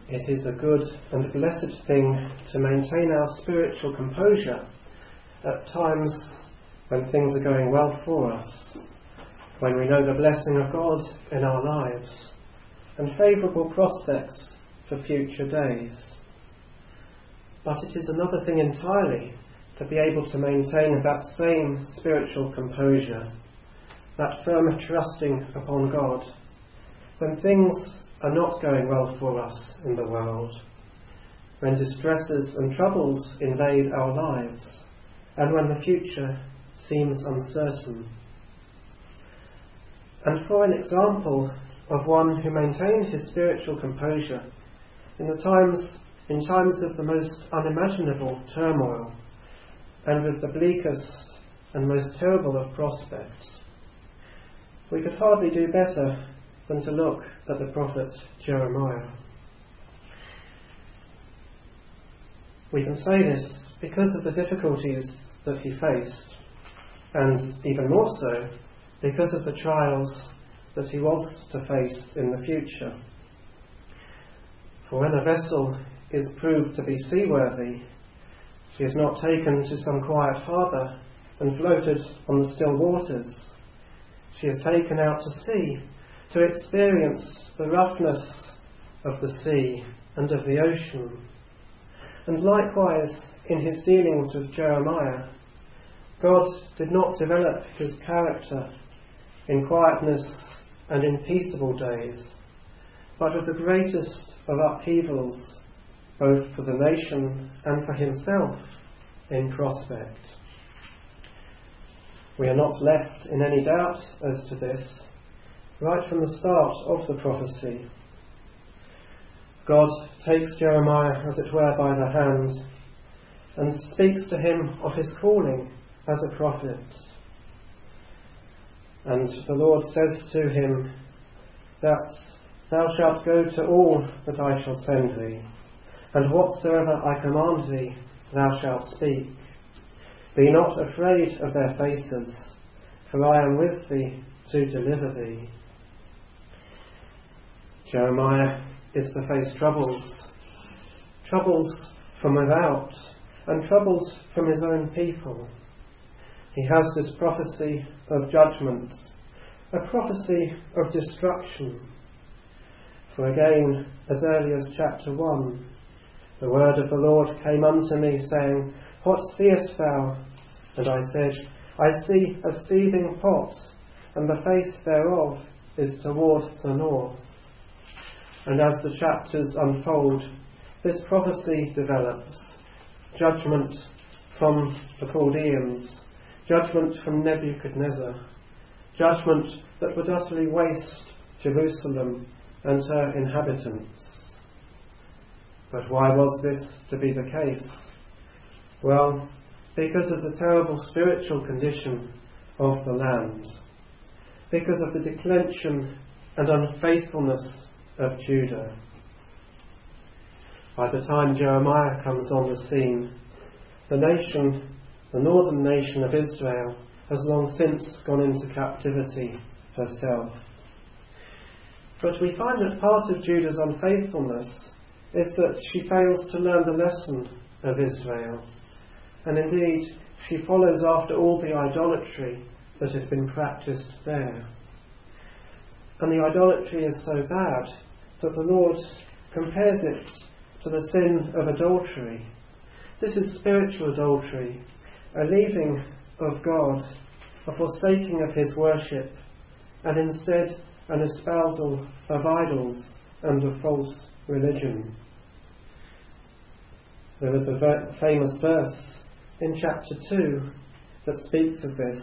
It is a good and blessed thing to maintain our spiritual composure at times when things are going well for us, when we know the blessing of God in our lives and favourable prospects for future days. But it is another thing entirely to be able to maintain that same spiritual composure, that firm trusting upon God, when things are not going well for us in the world, when distresses and troubles invade our lives, and when the future seems uncertain. And for an example of one who maintained his spiritual composure in times of the most unimaginable turmoil, and with the bleakest and most terrible of prospects, we could hardly do better than to look at the prophet Jeremiah. We can say this because of the difficulties that he faced, and even more so because of the trials that he was to face in the future. For when a vessel is proved to be seaworthy, she is not taken to some quiet harbour and floated on the still waters. She is taken out to sea to experience the roughness of the sea and of the ocean. And likewise, in his dealings with Jeremiah, God did not develop his character in quietness and in peaceable days, but with the greatest of upheavals, both for the nation and for himself, in prospect. We are not left in any doubt as to this, right from the start of the prophecy. God takes Jeremiah, as it were, by the hand and speaks to him of his calling as a prophet. And the Lord says to him that thou shalt go to all that I shall send thee, and whatsoever I command thee thou shalt speak. Be not afraid of their faces, for I am with thee to deliver thee. Jeremiah is to face troubles from without and troubles from his own people. He has this prophecy of judgment, a prophecy of destruction. For again, as early as chapter 1, the word of the Lord came unto me, saying, What seest thou? And I said, I see a seething pot, and the face thereof is toward the north. And as the chapters unfold, this prophecy develops. Judgment from the Chaldeans, judgment from Nebuchadnezzar, judgment that would utterly waste Jerusalem and her inhabitants. But why was this to be the case? Well, because of the terrible spiritual condition of the land, because of the declension and unfaithfulness of Judah. By the time Jeremiah comes on the scene, the northern nation of Israel, has long since gone into captivity herself. But we find that part of Judah's unfaithfulness is that she fails to learn the lesson of Israel, and indeed she follows after all the idolatry that has been practiced there. And the idolatry is so bad that the Lord compares it to the sin of adultery. This is spiritual adultery, a leaving of God, a forsaking of his worship, and instead an espousal of idols and of false religion. There is a famous verse in chapter 2 that speaks of this.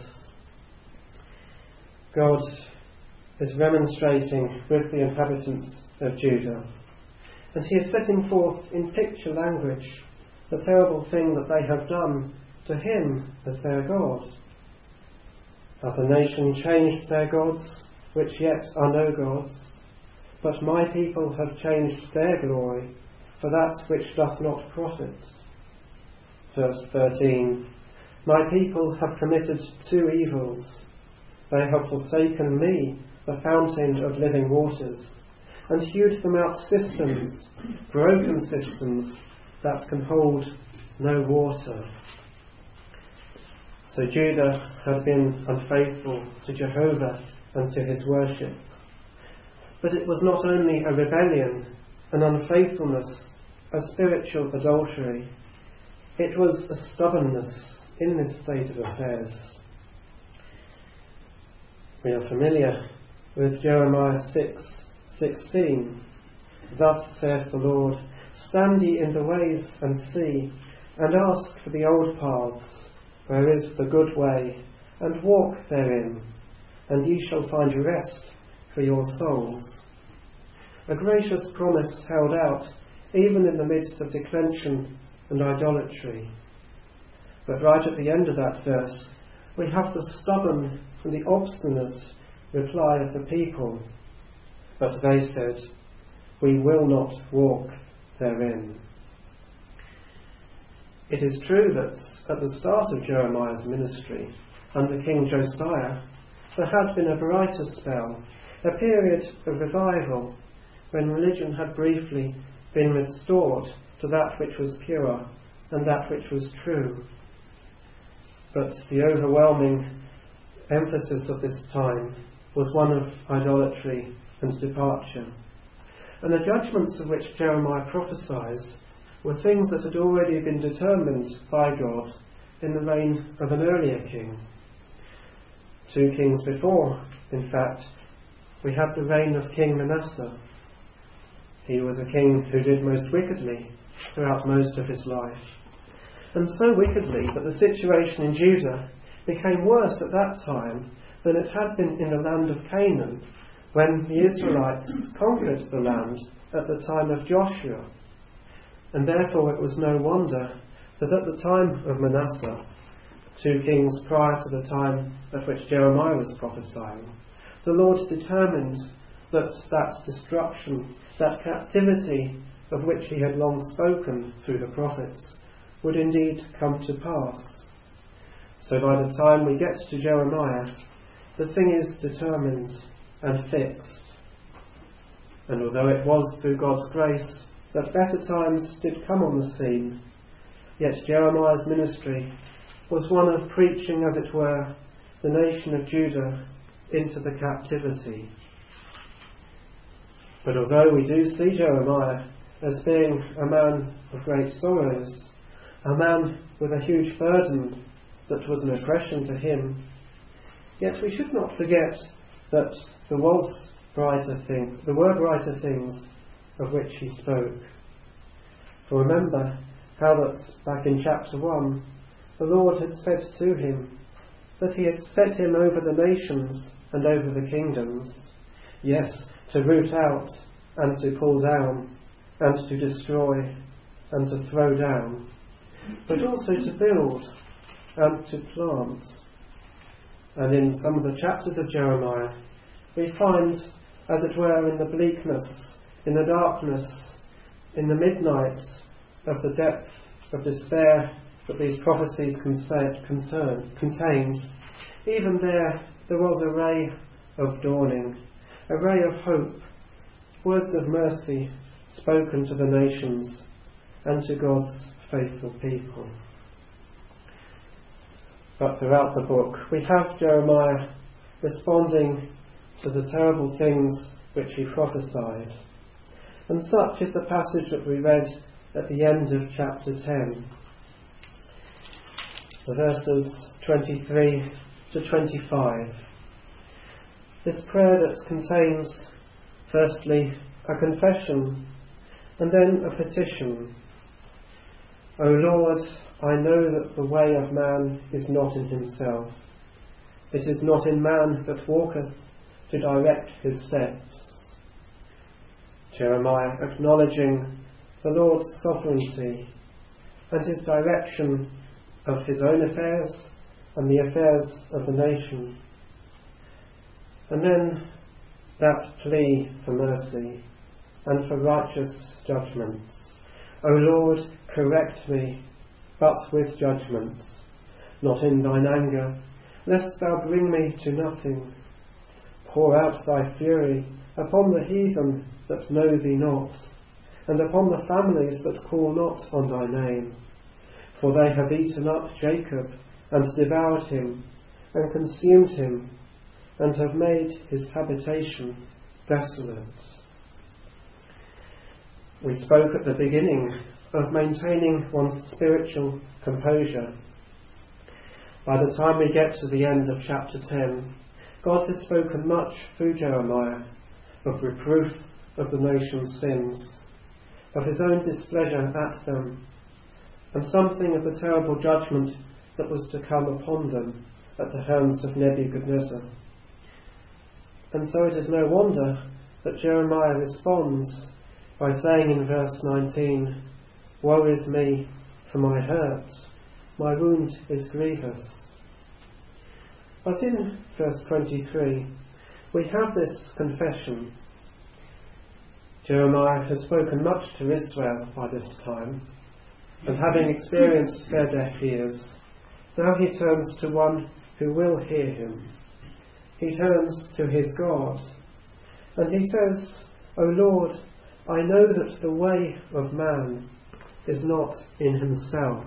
God is remonstrating with the inhabitants of Judah, and he is setting forth in picture language the terrible thing that they have done to him as their God. Hath the nation changed their gods, which yet are no gods? But my people have changed their glory for that which doth not profit. Verse 13, My people have committed two evils. They have forsaken me, the fountain of living waters, and hewed them out cisterns, broken cisterns that can hold no water. So Judah had been unfaithful to Jehovah and to his worship. But it was not only a rebellion, an unfaithfulness, a spiritual adultery. It was a stubbornness in this state of affairs. We are familiar with Jeremiah 6:16. Thus saith the Lord, stand ye in the ways and see, and ask for the old paths, where is the good way, and walk therein, and ye shall find rest for your souls. A gracious promise held out even in the midst of declension and idolatry. But right at the end of that verse, we have the stubborn and the obstinate reply of the people. But they said, we will not walk therein. It is true that at the start of Jeremiah's ministry, under King Josiah, there had been a brighter spell, a period of revival, when religion had briefly been restored to that which was pure and that which was true. But the overwhelming emphasis of this time was one of idolatry and departure. And the judgments of which Jeremiah prophesies were things that had already been determined by God in the reign of an earlier king. 2 kings before, in fact, we had the reign of King Manasseh. He was a king who did most wickedly throughout most of his life. And so wickedly that the situation in Judah became worse at that time than it had been in the land of Canaan, when the Israelites conquered the land at the time of Joshua. And therefore it was no wonder that at the time of Manasseh, 2 kings prior to the time at which Jeremiah was prophesying, the Lord determined that destruction, that captivity of which he had long spoken through the prophets, would indeed come to pass. So by the time we get to Jeremiah, the thing is determined and fixed. And although it was through God's grace that better times did come on the scene, yet Jeremiah's ministry was one of preaching, as it were, the nation of Judah into the captivity. But although we do see Jeremiah as being a man of great sorrows, a man with a huge burden that was an oppression to him, yet we should not forget that there were brighter things of which he spoke. For remember how that back in chapter 1, the Lord had said to him that he had set him over the nations and over the kingdoms, yes, to root out and to pull down and to destroy and to throw down, but also to build and to plant. And in some of the chapters of Jeremiah, we find, as it were, in the bleakness, in the darkness, in the midnight of the depth of despair that these prophecies contained, even there was a ray of dawning, a ray of hope, words of mercy spoken to the nations and to God's faithful people. But throughout the book we have Jeremiah responding to the terrible things which he prophesied. And such is the passage that we read at the end of chapter 10. The verses 23 to 25. This prayer that contains, firstly, a confession and then a petition. O Lord, I know that the way of man is not in himself. It is not in man that walketh to direct his steps. Jeremiah acknowledging the Lord's sovereignty and his direction of his own affairs and the affairs of the nation. And then that plea for mercy and for righteous judgments. O Lord, correct me, but with judgment, not in thine anger, lest thou bring me to nothing. Pour out thy fury upon the heathen that know thee not, and upon the families that call not on thy name. For they have eaten up Jacob, and devoured him, and consumed him, and have made his habitation desolate. We spoke at the beginning of maintaining one's spiritual composure. By the time we get to the end of chapter 10, God has spoken much through Jeremiah of reproof of the nation's sins, of his own displeasure at them, and something of the terrible judgment that was to come upon them at the hands of Nebuchadnezzar. And so it is no wonder that Jeremiah responds by saying in verse 19, "Woe is me, for my hurt, my wound is grievous." But in verse 23, we have this confession. Jeremiah has spoken much to Israel by this time, and having experienced their deaf ears, now he turns to one who will hear him. He turns to his God, and he says, "O Lord, I know that the way of man is not in himself."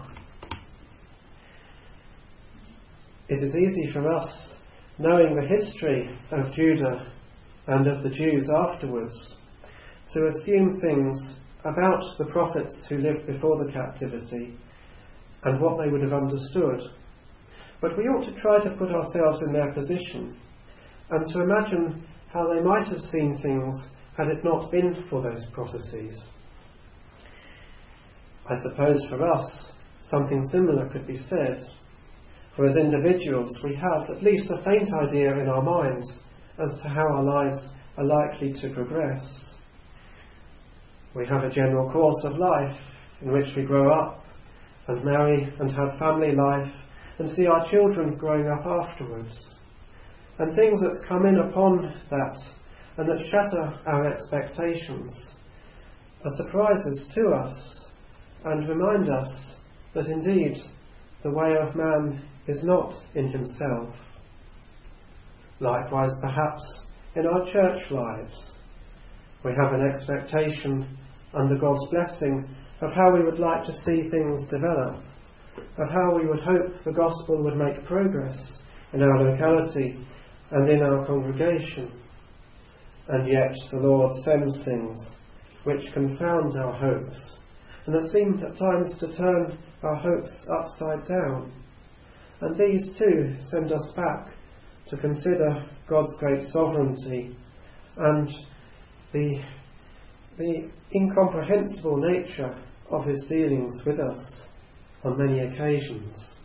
It is easy for us, knowing the history of Judah and of the Jews afterwards, to assume things about the prophets who lived before the captivity and what they would have understood. But we ought to try to put ourselves in their position and to imagine how they might have seen things had it not been for those prophecies. I suppose for us something similar could be said, for as individuals we have at least a faint idea in our minds as to how our lives are likely to progress. We have a general course of life in which we grow up and marry and have family life and see our children growing up afterwards. And things that come in upon that and that shatter our expectations are surprises to us and remind us that indeed the way of man is not in himself. Likewise, perhaps, in our church lives, we have an expectation under God's blessing of how we would like to see things develop, of how we would hope the gospel would make progress in our locality and in our congregation. And yet the Lord sends things which confound our hopes, and that seem at times to turn our hopes upside down. And these too send us back to consider God's great sovereignty and the incomprehensible nature of his dealings with us on many occasions.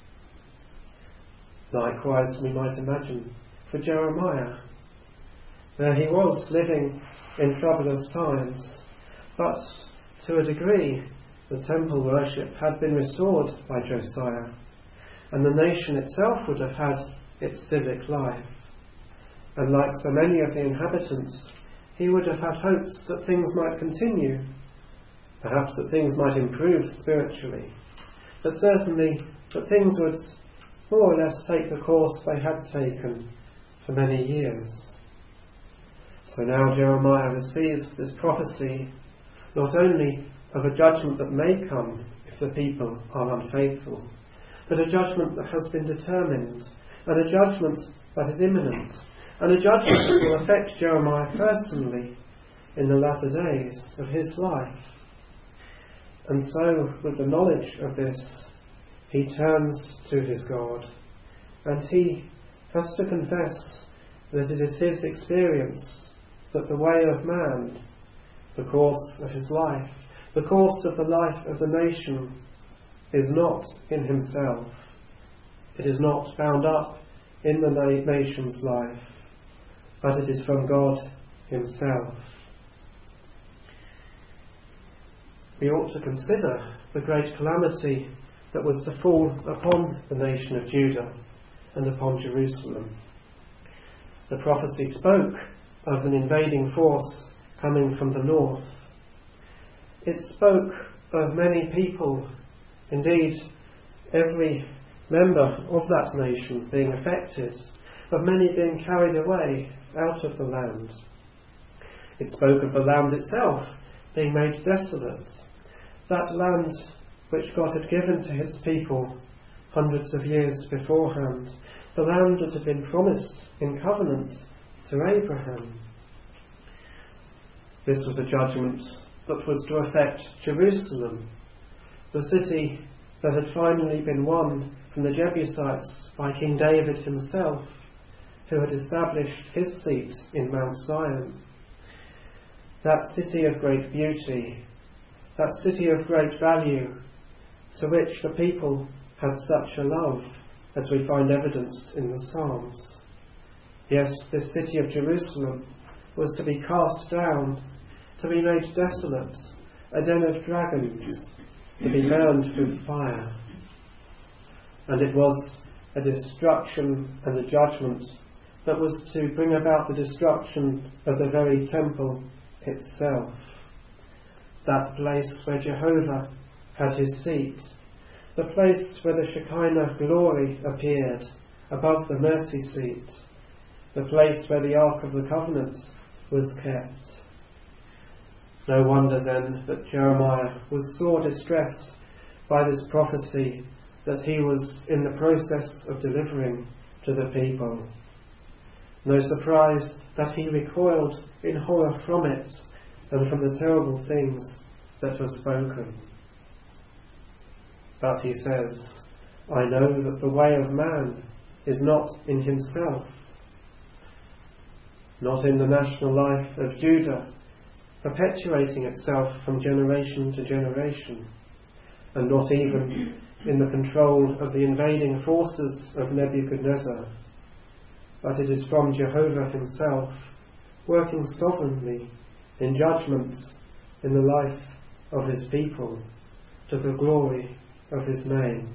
Likewise, we might imagine for Jeremiah. There he was living in troublous times, but to a degree the temple worship had been restored by Josiah, and the nation itself would have had its civic life. And like so many of the inhabitants, he would have had hopes that things might continue, perhaps that things might improve spiritually, but certainly that things would more or less take the course they had taken for many years. So now Jeremiah receives this prophecy not only of a judgment that may come if the people are unfaithful, but a judgment that has been determined, and a judgment that is imminent, and a judgment that will affect Jeremiah personally in the latter days of his life. And so, with the knowledge of this, he turns to his God, and he has to confess that it is his experience that the way of man, the course of his life, the course of the life of the nation, is not in himself. It is not bound up in the nation's life, but it is from God himself. We ought to consider the great calamity that was to fall upon the nation of Judah and upon Jerusalem. The prophecy spoke of an invading force coming from the north. It spoke of many people, indeed every member of that nation being affected, of many being carried away out of the land. It spoke of the land itself being made desolate, that land which God had given to his people hundreds of years beforehand, the land that had been promised in covenant to Abraham. This was a judgment that was to affect Jerusalem, the city that had finally been won from the Jebusites by King David himself, who had established his seat in Mount Zion. That city of great beauty, that city of great value, to which the people had such a love, as we find evidenced in the Psalms. Yes, this city of Jerusalem was to be cast down, to be made desolate, a den of dragons, to be burned with fire. And it was a destruction and a judgment that was to bring about the destruction of the very temple itself, that place where Jehovah had his seat, the place where the Shekinah glory appeared above the mercy seat, the place where the Ark of the Covenant was kept. No wonder then that Jeremiah was sore distressed by this prophecy that he was in the process of delivering to the people. No surprise that he recoiled in horror from it and from the terrible things that were spoken. But he says, I know that the way of man is not in himself, not in the national life of Judah, perpetuating itself from generation to generation, and not even in the control of the invading forces of Nebuchadnezzar, but it is from Jehovah himself, working sovereignly in judgments in the life of his people, to the glory of his name.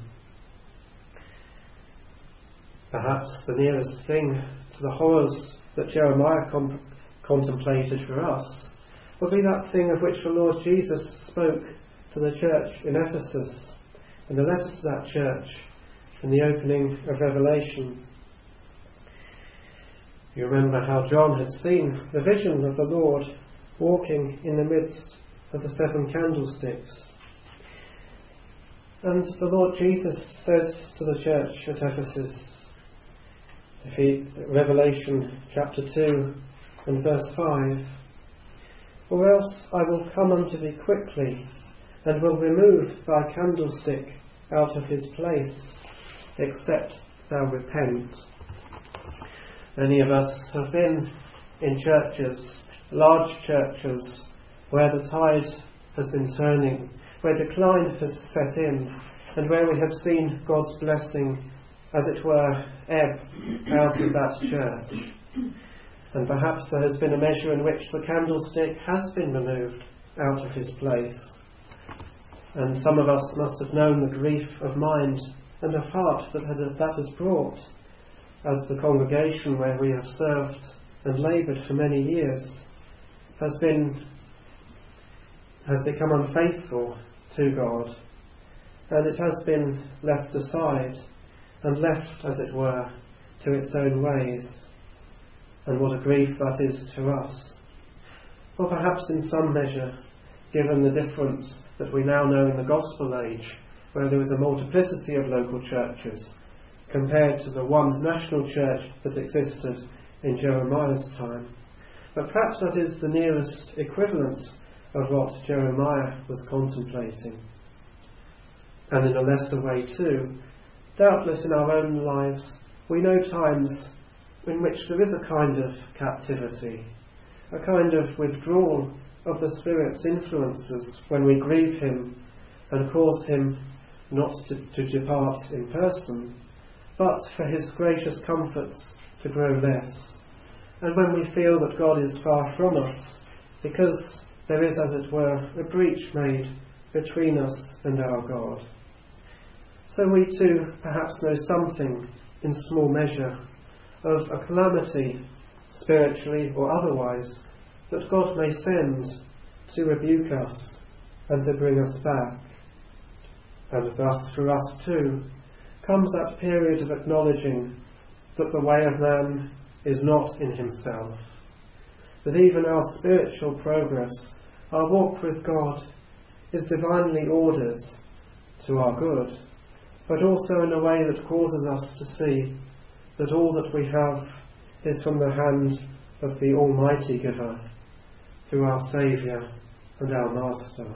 Perhaps the nearest thing to the horrors that Jeremiah contemplated for us will be that thing of which the Lord Jesus spoke to the church in Ephesus, in the letter to that church, in the opening of Revelation. You remember how John had seen the vision of the Lord walking in the midst of the 7 candlesticks. And the Lord Jesus says to the church at Ephesus, Revelation chapter 2 and verse 5, Or else I will come unto thee quickly, and will remove thy candlestick out of his place, except thou repent. Many of us have been in churches, large churches, where the tide has been turning, where decline has set in, and where we have seen God's blessing, as it were, ebb out of that church. And perhaps there has been a measure in which the candlestick has been removed out of his place. And some of us must have known the grief of mind and of heart that has brought, as the congregation where we have served and laboured for many years has become unfaithful to God, and it has been left aside and left, as it were, to its own ways. And what a grief that is to us. Or perhaps in some measure, given the difference that we now know in the gospel age, where there is a multiplicity of local churches, compared to the one national church that existed in Jeremiah's time. But perhaps that is the nearest equivalent of what Jeremiah was contemplating. And in a lesser way too, doubtless in our own lives, we know times in which there is a kind of captivity, a kind of withdrawal of the Spirit's influences when we grieve him and cause him not to depart in person, but for his gracious comforts to grow less. And when we feel that God is far from us, because there is, as it were, a breach made between us and our God. So we too perhaps know something, in small measure, of a calamity, spiritually or otherwise, that God may send to rebuke us and to bring us back. And thus for us too comes that period of acknowledging that the way of man is not in himself, that even our spiritual progress, our walk with God, is divinely ordered to our good, but also in a way that causes us to see that all that we have is from the hand of the Almighty Giver, through our Saviour and our Master.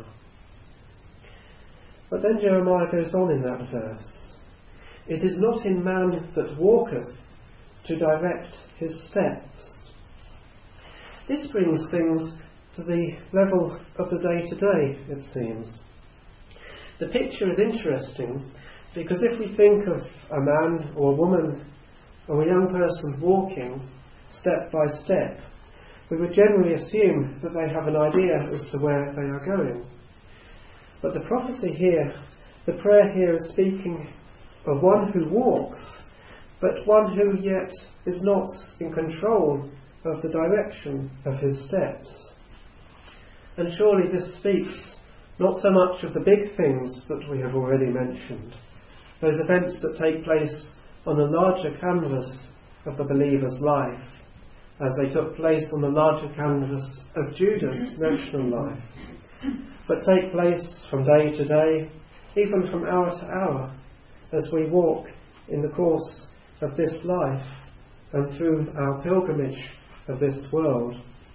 But then Jeremiah goes on in that verse. It is not in man that walketh to direct his steps. This brings things to the level of the day-to-day, it seems. The picture is interesting because if we think of a man or a woman or a young person walking step by step, we would generally assume that they have an idea as to where they are going. But the prophecy here, the prayer here, is speaking of one who walks, but one who yet is not in control of the direction of his steps. And surely this speaks not so much of the big things that we have already mentioned, those events that take place on the larger canvas of the believer's life, as they took place on the larger canvas of Judah's national life, but take place from day to day, even from hour to hour, as we walk in the course of this life and through our pilgrimage of this world.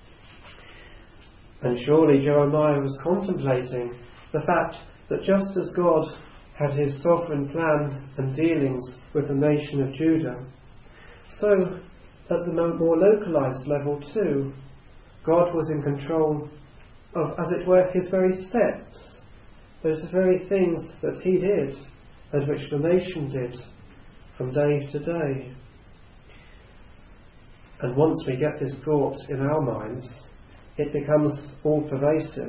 And surely Jeremiah was contemplating the fact that just as God had his sovereign plan and dealings with the nation of Judah, so at the more localised level too, God was in control of, as it were, his very steps, those very things that he did and which the nation did from day to day. And once we get this thought in our minds, it becomes all pervasive.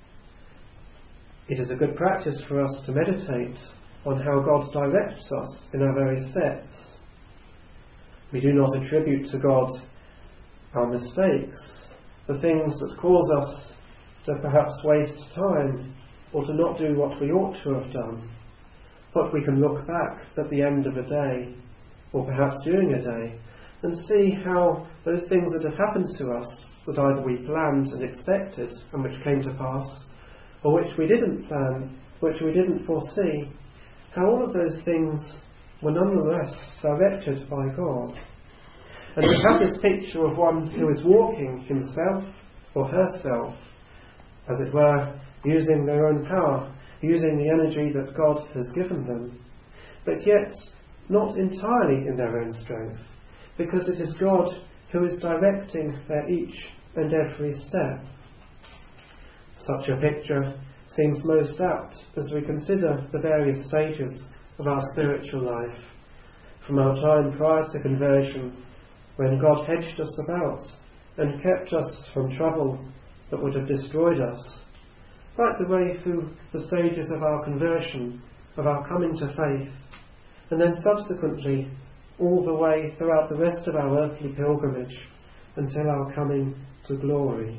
It is a good practice for us to meditate on how God directs us in our very steps. We do not attribute to God our mistakes, the things that cause us to perhaps waste time or to not do what we ought to have done. But we can look back at the end of a day, or perhaps during a day, and see how those things that have happened to us, that either we planned and expected and which came to pass, or which we didn't plan, which we didn't foresee, how all of those things were nonetheless directed by God. And we have this picture of one who is walking himself or herself, as it were, using their own power, using the energy that God has given them, but yet not entirely in their own strength, because it is God who is directing their each and every step. Such a picture seems most apt as we consider the various stages of our spiritual life, from our time prior to conversion, when God hedged us about and kept us from trouble that would have destroyed us, right the way through the stages of our conversion, of our coming to faith, and then subsequently all the way throughout the rest of our earthly pilgrimage until our coming to glory.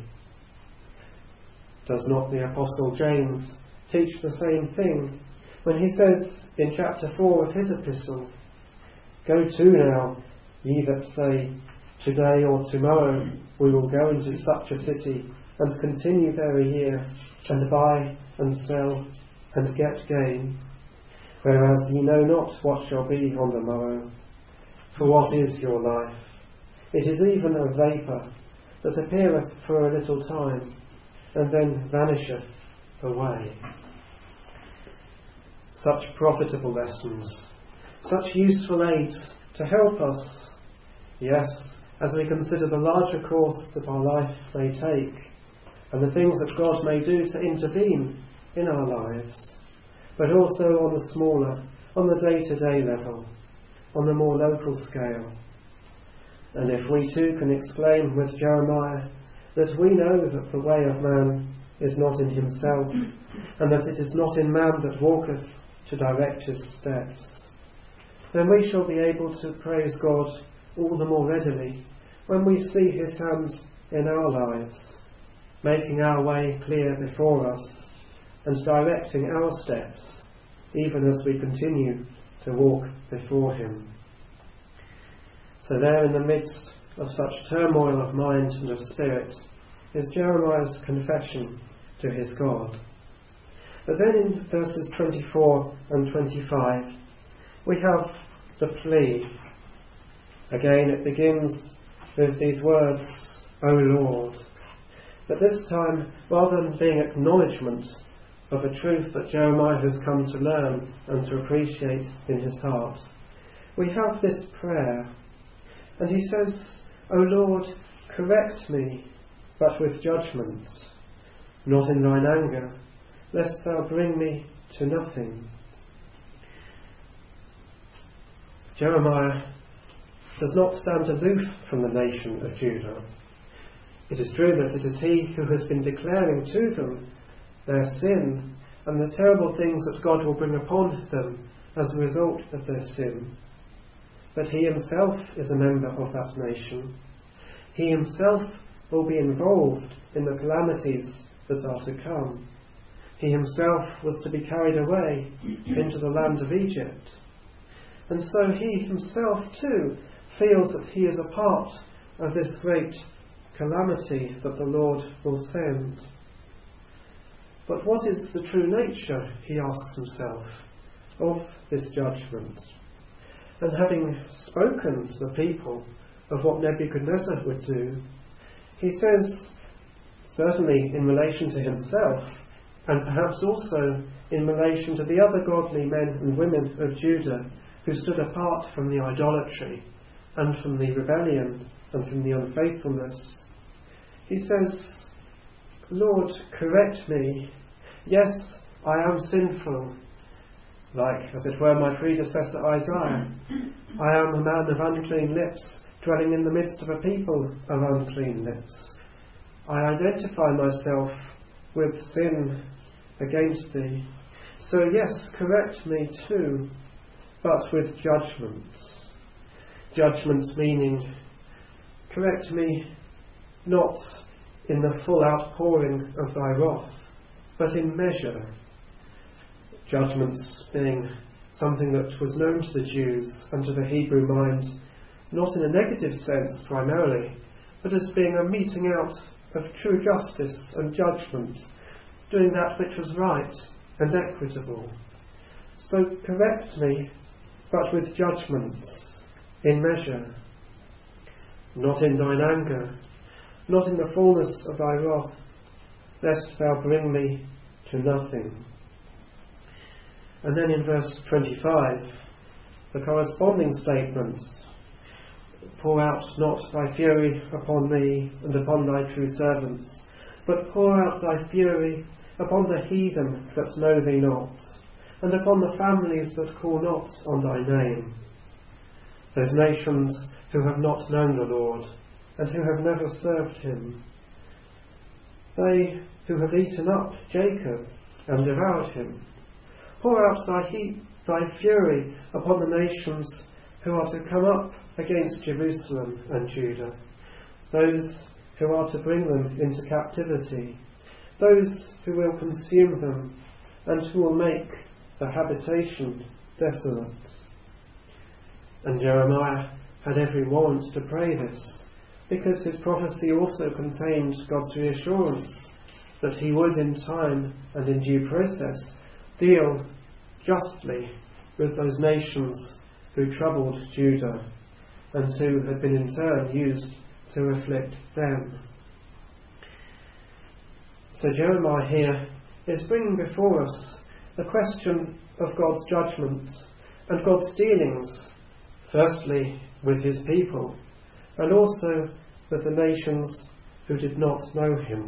Does not the Apostle James teach the same thing when he says in chapter 4 of his epistle, "Go to now, ye that say, today or tomorrow we will go into such a city and continue there a year, and buy and sell and get gain, whereas ye know not what shall be on the morrow. For what is your life? It is even a vapour that appeareth for a little time, and then vanisheth away." Such profitable lessons, such useful aids to help us, yes, as we consider the larger course that our life may take, and the things that God may do to intervene in our lives, but also on the smaller, on the day-to-day level, on the more local scale. And if we too can exclaim with Jeremiah that we know that the way of man is not in himself, and that it is not in man that walketh to direct his steps, then we shall be able to praise God all the more readily when we see his hands in our lives, making our way clear before us and directing our steps, even as we continue to walk before him. So there in the midst of such turmoil of mind and of spirit is Jeremiah's confession to his God. But then in verses 24 and 25 we have the plea. Again it begins with these words, O Lord. But this time, rather than being acknowledgement of a truth that Jeremiah has come to learn and to appreciate in his heart, we have this prayer. And he says, O Lord, correct me, but with judgment, not in thine anger, lest thou bring me to nothing. Jeremiah does not stand aloof from the nation of Judah. It is true that it is he who has been declaring to them their sin and the terrible things that God will bring upon them as a result of their sin. But he himself is a member of that nation. He himself will be involved in the calamities that are to come. He himself was to be carried away into the land of Egypt. And so he himself too feels that he is a part of this great calamity that the Lord will send. But what is the true nature, he asks himself, of this judgment? And having spoken to the people of what Nebuchadnezzar would do, he says, certainly in relation to himself, and perhaps also in relation to the other godly men and women of Judah who stood apart from the idolatry and from the rebellion and from the unfaithfulness. He says, Lord, correct me. Yes, I am sinful, like, as it were, my predecessor Isaiah. I am a man of unclean lips, dwelling in the midst of a people of unclean lips. I identify myself with sin against thee. So yes, correct me too, but with judgments. Judgments meaning, correct me not in the full outpouring of thy wrath, but in measure. Judgments being something that was known to the Jews and to the Hebrew mind, not in a negative sense primarily, but as being a meting out of true justice and judgment, doing that which was right and equitable. So correct me, but with judgments, in measure, not in thine anger, not in the fullness of thy wrath, lest thou bring me to nothing. And then in verse 25, the corresponding statements, pour out not thy fury upon me and upon thy true servants, but pour out thy fury upon the heathen that know thee not, and upon the families that call not on thy name. Those nations who have not known the Lord, and who have never served him. They who have eaten up Jacob and devoured him. Pour out thy fury upon the nations who are to come up against Jerusalem and Judah, those who are to bring them into captivity, those who will consume them and who will make the habitation desolate. And Jeremiah had every warrant to pray this, because his prophecy also contained God's reassurance that he would in time and in due process deal justly with those nations who troubled Judah and who had been in turn used to afflict them. So Jeremiah here is bringing before us the question of God's judgment and God's dealings, firstly with his people, and also with the nations who did not know him.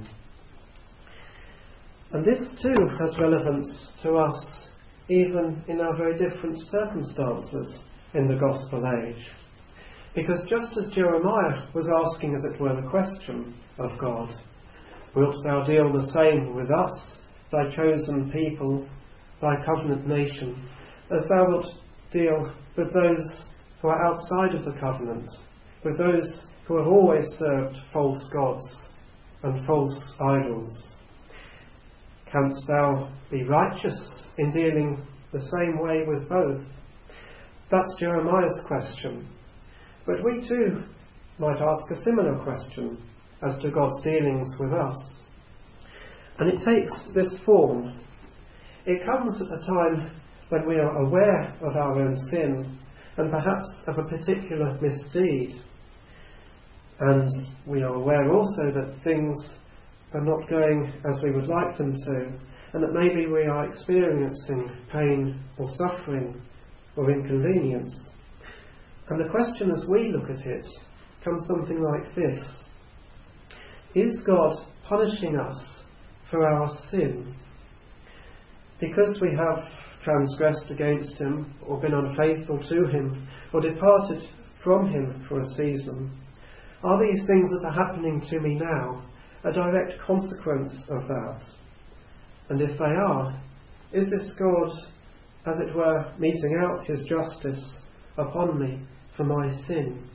And this too has relevance to us, even in our very different circumstances in the gospel age. Because just as Jeremiah was asking, as it were, the question of God, wilt thou deal the same with us, thy chosen people, thy covenant nation, as thou wilt deal with those who are outside of the covenant, with those who have always served false gods and false idols? Canst thou be righteous in dealing the same way with both? That's Jeremiah's question. But we too might ask a similar question as to God's dealings with us. And it takes this form. It comes at a time when we are aware of our own sin and perhaps of a particular misdeed. And we are aware also that things are not going as we would like them to, and that maybe we are experiencing pain or suffering or inconvenience. And the question as we look at it comes something like this: is God punishing us for our sin? Because we have transgressed against him, or been unfaithful to him, or departed from him for a season, are these things that are happening to me now a direct consequence of that? And if they are, is this God, as it were, meting out his justice upon me for my sin?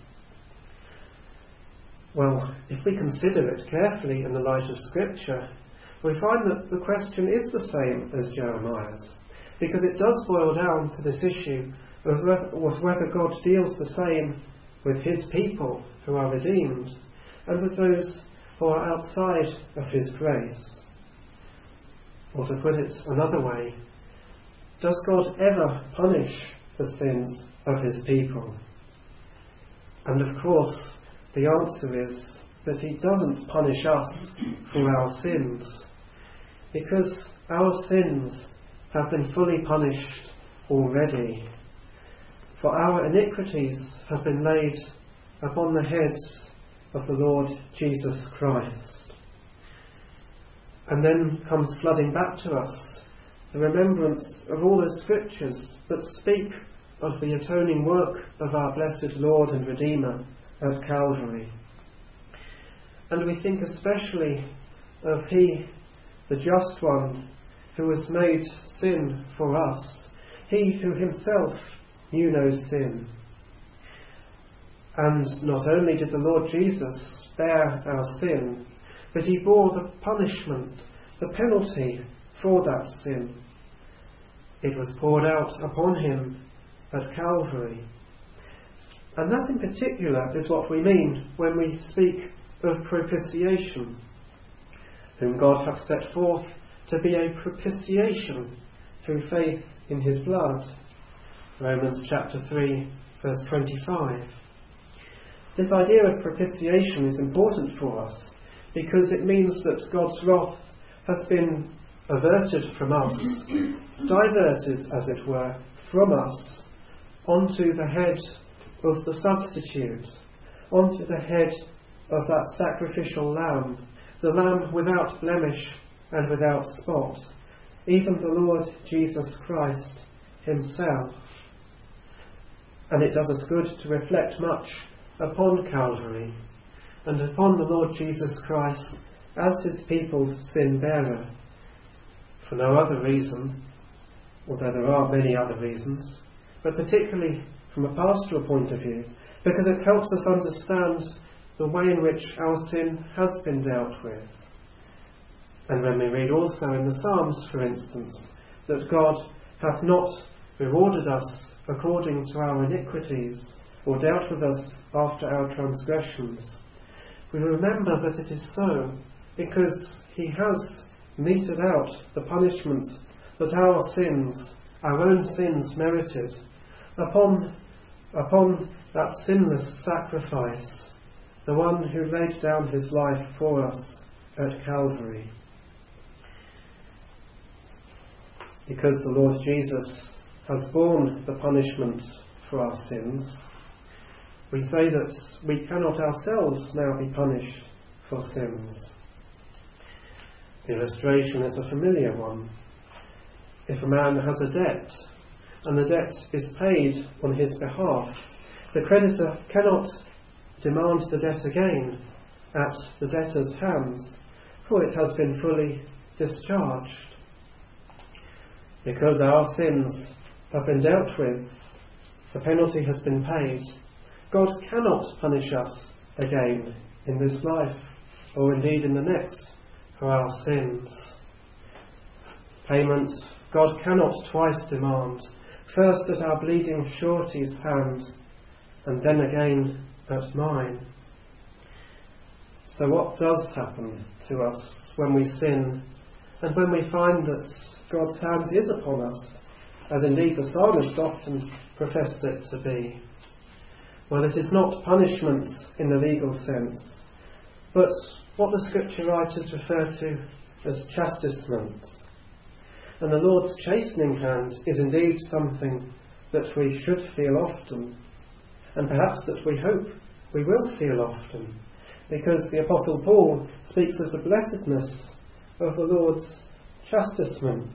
Well, if we consider it carefully in the light of Scripture, we find that the question is the same as Jeremiah's, because it does boil down to this issue of whether God deals the same with his people who are redeemed and with those who are outside of his grace. Or to put it another way, does God ever punish the sins of his people? And of course, the answer is that he doesn't punish us for our sins, because our sins have been fully punished already. For our iniquities have been laid upon the heads of the Lord Jesus Christ. And then comes flooding back to us the remembrance of all the Scriptures that speak of the atoning work of our blessed Lord and Redeemer at Calvary. And we think especially of he, the just one, who was made sin for us, he who himself knew no sin. And not only did the Lord Jesus bear our sin, but he bore the punishment, the penalty for that sin. It was poured out upon him at Calvary. And that in particular is what we mean when we speak of propitiation, whom God hath set forth to be a propitiation through faith in his blood. Romans chapter 3, verse 25. This idea of propitiation is important for us because it means that God's wrath has been averted from us, diverted, as it were, from us onto the head of the substitute, onto the head of that sacrificial lamb, the lamb without blemish and without spot, even the Lord Jesus Christ himself. And it does us good to reflect much upon Calvary and upon the Lord Jesus Christ as his people's sin bearer, for no other reason, although there are many other reasons, but particularly from a pastoral point of view, because it helps us understand the way in which our sin has been dealt with. And when we read also in the Psalms, for instance, that God hath not rewarded us according to our iniquities, or dealt with us after our transgressions, we remember that it is so because he has meted out the punishment that our sins, our own sins, merited upon that sinless sacrifice, the one who laid down his life for us at Calvary. Because the Lord Jesus has borne the punishment for our sins, we say that we cannot ourselves now be punished for sins. The illustration is a familiar one. If a man has a debt, and the debt is paid on his behalf, the creditor cannot demand the debt again at the debtor's hands, for it has been fully discharged. Because our sins have been dealt with, the penalty has been paid, God cannot punish us again in this life, or indeed in the next, for our sins. Payment God cannot twice demand, first at our bleeding surety's hand, and then again at mine. So what does happen to us when we sin and when we find that God's hand is upon us, as indeed the psalmist often professed it to be? Well, it is not punishment in the legal sense, but what the scripture writers refer to as chastisement. And the Lord's chastening hand is indeed something that we should feel often, and perhaps that we hope we will feel often, because the Apostle Paul speaks of the blessedness of the Lord's chastisements.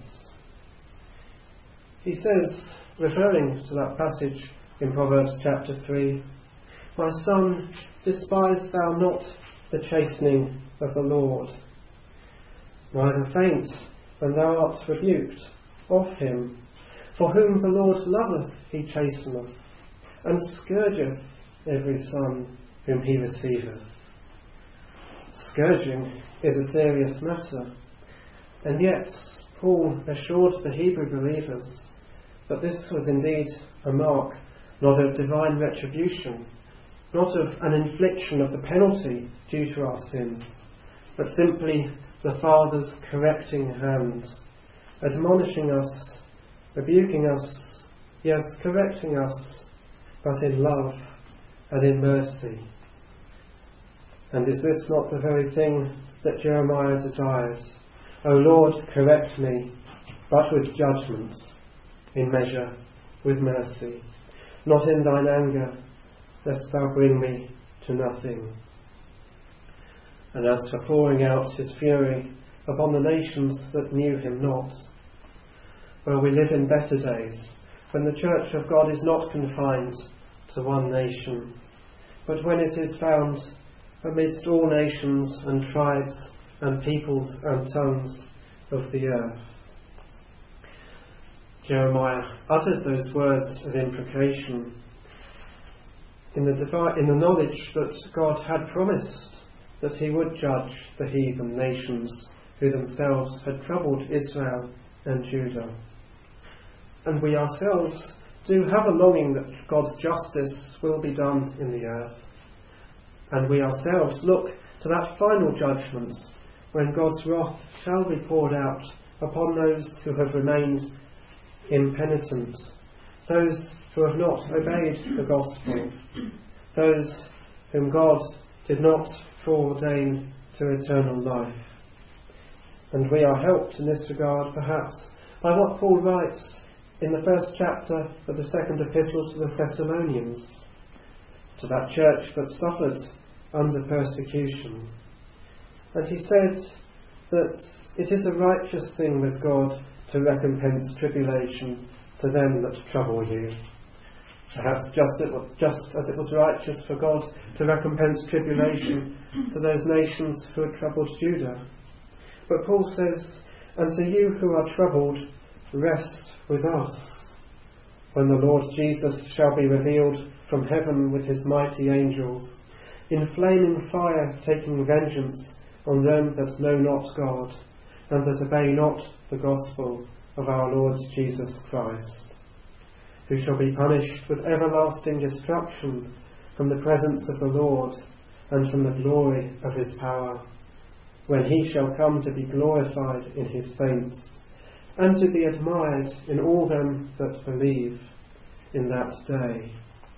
He says, referring to that passage in Proverbs chapter 3, "My son, despise thou not the chastening of the Lord, neither faint when thou art rebuked of him. For whom the Lord loveth he chasteneth, and scourgeth every son whom he receiveth." Scourging is a serious matter, and yet Paul assured the Hebrew believers that this was indeed a mark not of divine retribution, not of an infliction of the penalty due to our sin, but simply the Father's correcting hand, admonishing us, rebuking us, yes, correcting us, but in love and in mercy. And is this not the very thing that Jeremiah desired? "O Lord, correct me, but with judgment, in measure with mercy, not in thine anger, lest thou bring me to nothing." And as for pouring out his fury upon the nations that knew him not, well, we live in better days, when the Church of God is not confined to one nation, but when it is found amidst all nations and tribes and peoples and tongues of the earth. Jeremiah uttered those words of imprecation in the knowledge that God had promised that he would judge the heathen nations who themselves had troubled Israel and Judah. And we ourselves do have a longing that God's justice will be done in the earth. And we ourselves look to that final judgment when God's wrath shall be poured out upon those who have remained impenitent, those who have not obeyed the gospel, those whom God did not foreordain to eternal life. And we are helped in this regard perhaps by what Paul writes in the first chapter of the second epistle to the Thessalonians, to that church that suffered under persecution. And he said that it is a righteous thing with God to recompense tribulation to them that trouble you. Perhaps just as it was righteous for God to recompense tribulation to those nations who had troubled Judah. But Paul says, "And to you who are troubled, rest with us, when the Lord Jesus shall be revealed from heaven with his mighty angels, in flaming fire taking vengeance on them that know not God, and that obey not the gospel of our Lord Jesus Christ, who shall be punished with everlasting destruction from the presence of the Lord and from the glory of his power, when he shall come to be glorified in his saints, and to be admired in all them that believe in that day."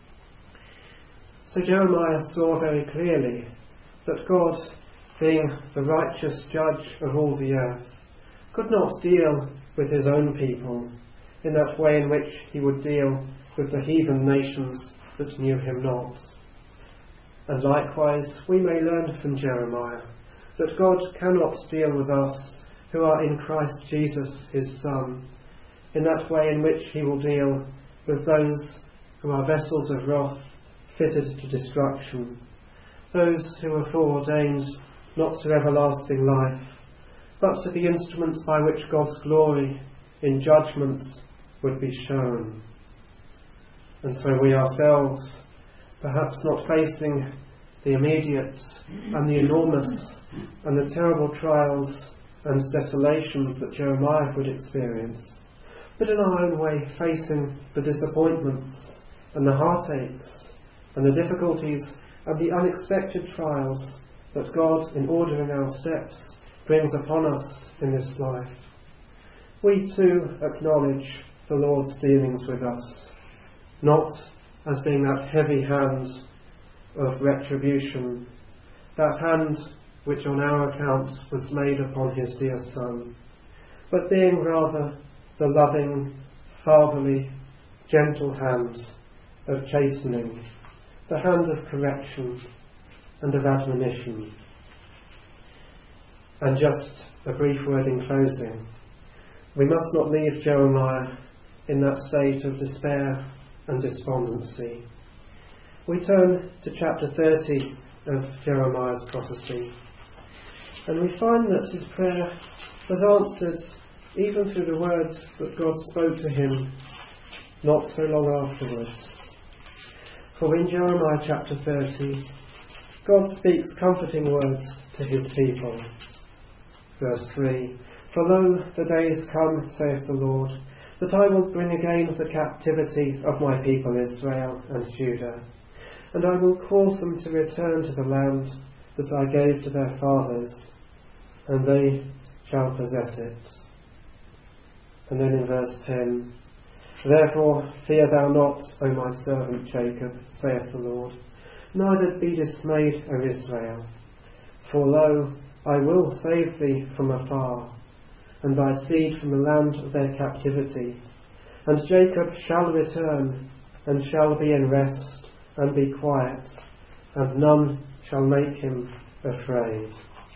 So Jeremiah saw very clearly that God, being the righteous judge of all the earth, could not deal with his own people in that way in which he would deal with the heathen nations that knew him not. And likewise we may learn from Jeremiah that God cannot deal with us who are in Christ Jesus his Son in that way in which he will deal with those who are vessels of wrath fitted to destruction, those who are foreordained not to everlasting life, but to be instruments by which God's glory in judgment would be shown. And so we ourselves, perhaps not facing the immediate and the enormous and the terrible trials and desolations that Jeremiah would experience, but in our own way facing the disappointments and the heartaches and the difficulties and the unexpected trials that God, in ordering our steps, brings upon us in this life, we too acknowledge the Lord's dealings with us, not as being that heavy hand of retribution, that hand which on our account was laid upon his dear Son, but being rather the loving, fatherly, gentle hand of chastening, the hand of correction and of admonition. And just a brief word in closing. We must not leave Jeremiah in that state of despair and despondency. We turn to chapter 30 of Jeremiah's prophecy, and we find that his prayer was answered even through the words that God spoke to him not so long afterwards. For in Jeremiah chapter 30, God speaks comforting words to his people. Verse 3, "For lo, the days come, saith the Lord, that I will bring again the captivity of my people Israel and Judah, and I will cause them to return to the land that I gave to their fathers, and they shall possess it." And then in verse 10, "Therefore fear thou not, O my servant Jacob, saith the Lord, neither be dismayed, O Israel. For lo, I will save thee from afar, and thy seed from the land of their captivity. And Jacob shall return, and shall be in rest, and be quiet, and none shall make him afraid."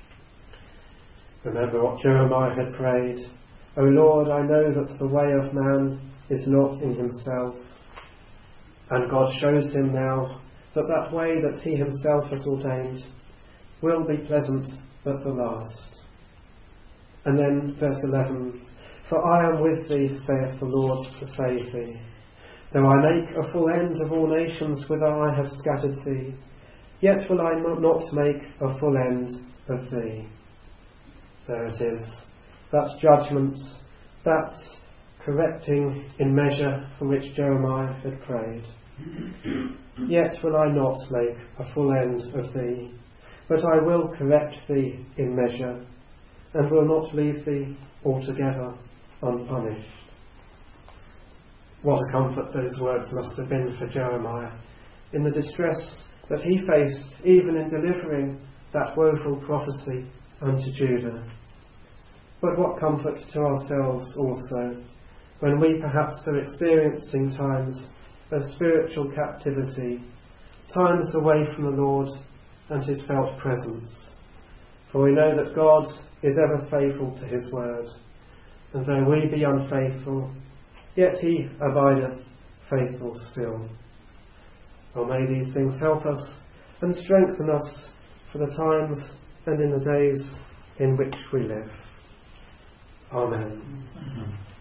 Remember what Jeremiah had prayed. "O Lord, I know that the way of man is not in himself." And God shows him now that that way that he himself has ordained will be pleasant at the last. And then verse 11, "For I am with thee, saith the Lord, to save thee. Though I make a full end of all nations whither I have scattered thee, yet will I not make a full end of thee." There it is, that judgment, that correcting in measure for which Jeremiah had prayed. "Yet will I not make a full end of thee, but I will correct thee in measure, and will not leave thee altogether unpunished." What a comfort those words must have been for Jeremiah in the distress that he faced even in delivering that woeful prophecy unto Judah. But what comfort to ourselves also, when we perhaps are experiencing times of spiritual captivity, times away from the Lord and his felt presence. For we know that God is ever faithful to his word, and though we be unfaithful, yet he abideth faithful still. Oh, may these things help us and strengthen us for the times and in the days in which we live. Amen.